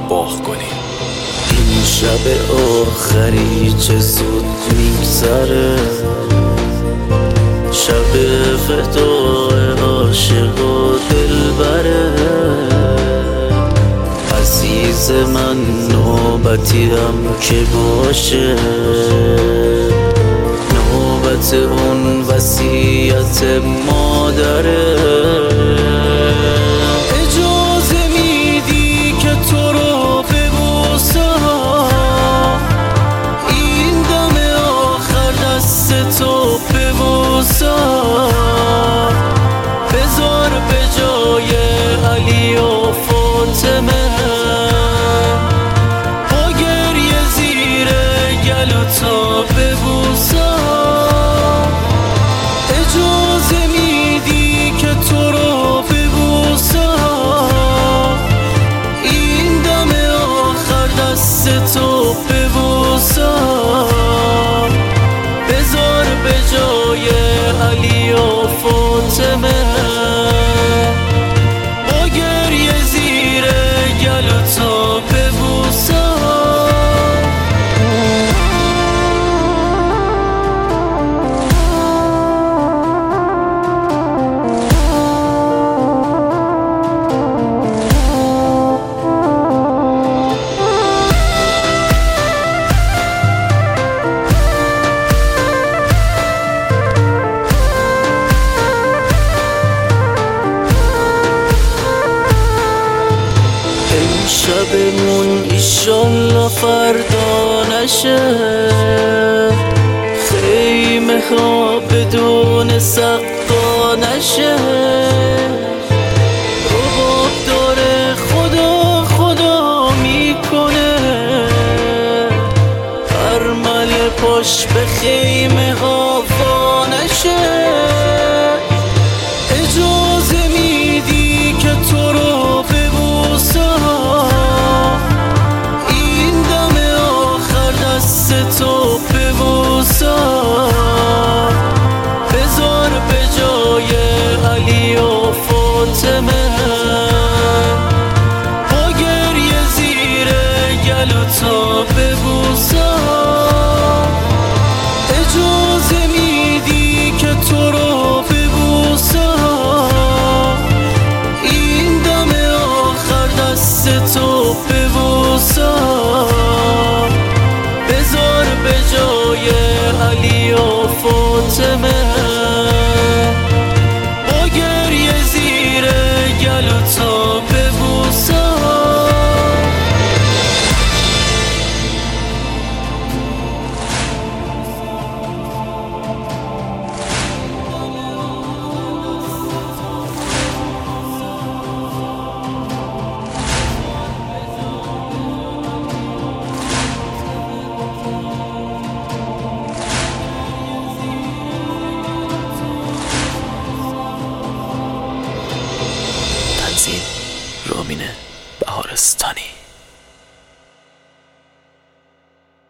باغ کنیم. این شب آخری چه زود میگذره، شب وداع عاشق و دلبره. عزیز من نوبتیم که باشه، نوبت اون وصیت مادره. اجازه میدی که تو رو ببوسم، این دم آخر دست تو ببوسم. بذار به جای علی و فاطمه با گریه زیر گلو تا ببوسم. اجازه میدی که تو رو ببوسم، این دم آخر دست تو ببوسم. بذار به جای علی و فاطمه با گریه زیر گلو تا ببوسم. شبمون ایشالله فردا نشه، خیمه ها بدون سقا نشه. رباب داره خدا خدا میکنه، ارمل پاش به خیمه ها